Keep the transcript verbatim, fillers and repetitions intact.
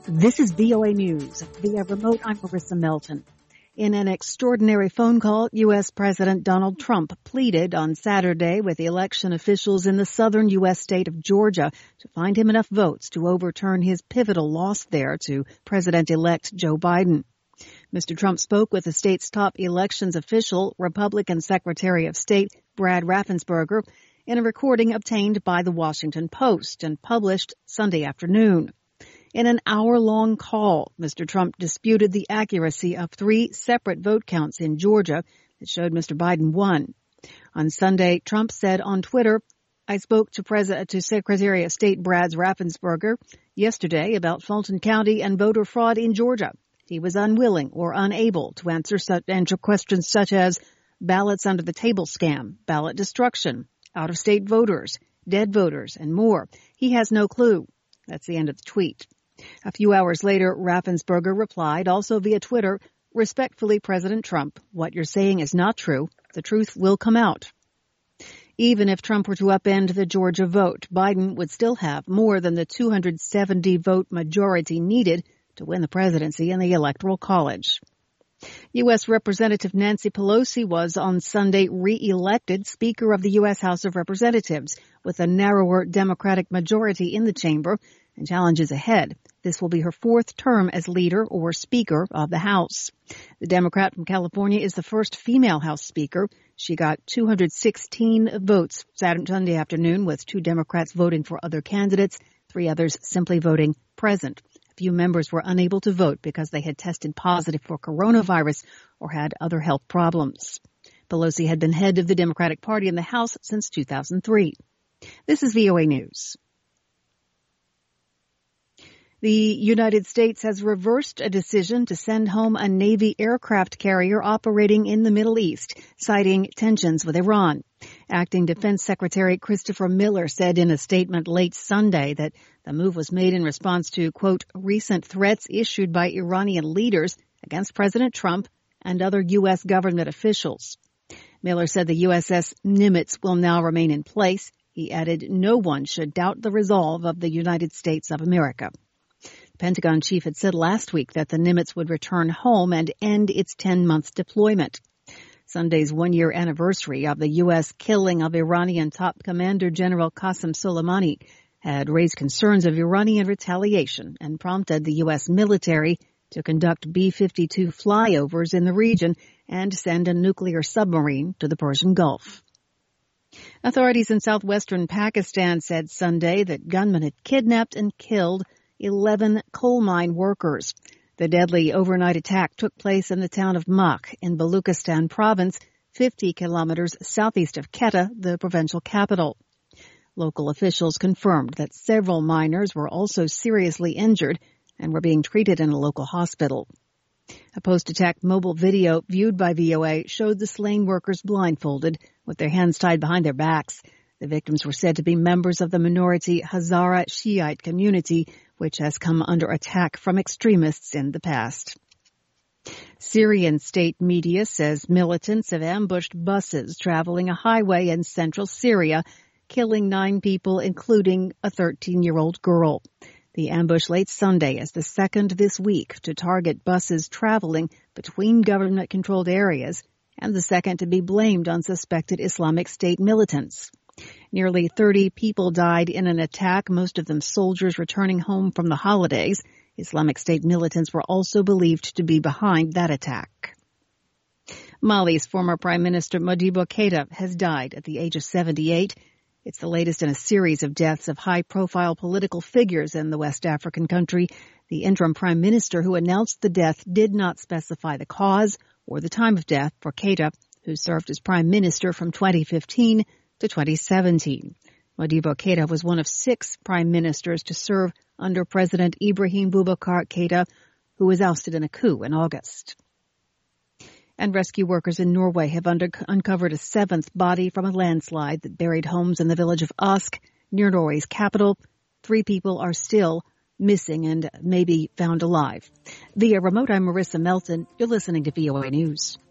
This is V O A News. Via remote, I'm Marissa Melton. In an extraordinary phone call, U S. President Donald Trump pleaded on Saturday with election officials in the southern U S state of Georgia to find him enough votes to overturn his pivotal loss there to President-elect Joe Biden. Mister Trump spoke with the state's top elections official, Republican Secretary of State Brad Raffensperger, in a recording obtained by the Washington Post and published Sunday afternoon. In an hour-long call, Mister Trump disputed the accuracy of three separate vote counts in Georgia that showed Mister Biden won. On Sunday, Trump said on Twitter, I spoke to, President, to Secretary of State Brad Raffensperger yesterday about Fulton County and voter fraud in Georgia. He was unwilling or unable to answer, such, answer questions such as ballots under the table scam, ballot destruction, out-of-state voters, dead voters, and more. He has no clue. That's the end of the tweet. A few hours later, Raffensperger replied, also via Twitter, respectfully, President Trump, what you're saying is not true. The truth will come out. Even if Trump were to upend the Georgia vote, Biden would still have more than the two hundred seventy vote majority needed to win the presidency in the Electoral College. U S. Representative Nancy Pelosi was on Sunday re-elected Speaker of the U S. House of Representatives with a narrower Democratic majority in the chamber and challenges ahead. This will be her fourth term as leader or Speaker of the House. The Democrat from California is the first female House Speaker. She got two hundred sixteen votes Saturday afternoon, with two Democrats voting for other candidates, three others simply voting present. A few members were unable to vote because they had tested positive for coronavirus or had other health problems. Pelosi had been head of the Democratic Party in the House since two thousand three. This is V O A News. The United States has reversed a decision to send home a Navy aircraft carrier operating in the Middle East, citing tensions with Iran. Acting Defense Secretary Christopher Miller said in a statement late Sunday that the move was made in response to, quote, recent threats issued by Iranian leaders against President Trump and other U S government officials. Miller said the U S S Nimitz will now remain in place. He added, no one should doubt the resolve of the United States of America. Pentagon chief had said last week that the Nimitz would return home and end its ten-month deployment. Sunday's one-year anniversary of the U S killing of Iranian top commander General Qasem Soleimani had raised concerns of Iranian retaliation and prompted the U S military to conduct B fifty-two flyovers in the region and send a nuclear submarine to the Persian Gulf. Authorities in southwestern Pakistan said Sunday that gunmen had kidnapped and killed eleven coal mine workers. The deadly overnight attack took place in the town of Mak in Baluchistan province, fifty kilometers southeast of Quetta, the provincial capital. Local officials confirmed that several miners were also seriously injured and were being treated in a local hospital. A post-attack mobile video viewed by V O A showed the slain workers blindfolded with their hands tied behind their backs. The victims were said to be members of the minority Hazara Shiite community, which has come under attack from extremists in the past. Syrian state media says militants have ambushed buses traveling a highway in central Syria, killing nine people, including a thirteen-year-old girl. The ambush late Sunday is the second this week to target buses traveling between government-controlled areas and the second to be blamed on suspected Islamic State militants. Nearly thirty people died in an attack, most of them soldiers returning home from the holidays. Islamic State militants were also believed to be behind that attack. Mali's former Prime Minister Modibo Keïta has died at the age of seventy-eight. It's the latest in a series of deaths of high-profile political figures in the West African country. The interim Prime Minister who announced the death did not specify the cause or the time of death for Keïta, who served as Prime Minister from twenty fifteen to twenty seventeen. Modibo Keïta was one of six prime ministers to serve under President Ibrahim Boubacar Keïta, who was ousted in a coup in August. And rescue workers in Norway have under- uncovered a seventh body from a landslide that buried homes in the village of Ask, near Norway's capital. Three people are still missing and may be found alive. Via remote, I'm Marissa Melton. You're listening to V O A News.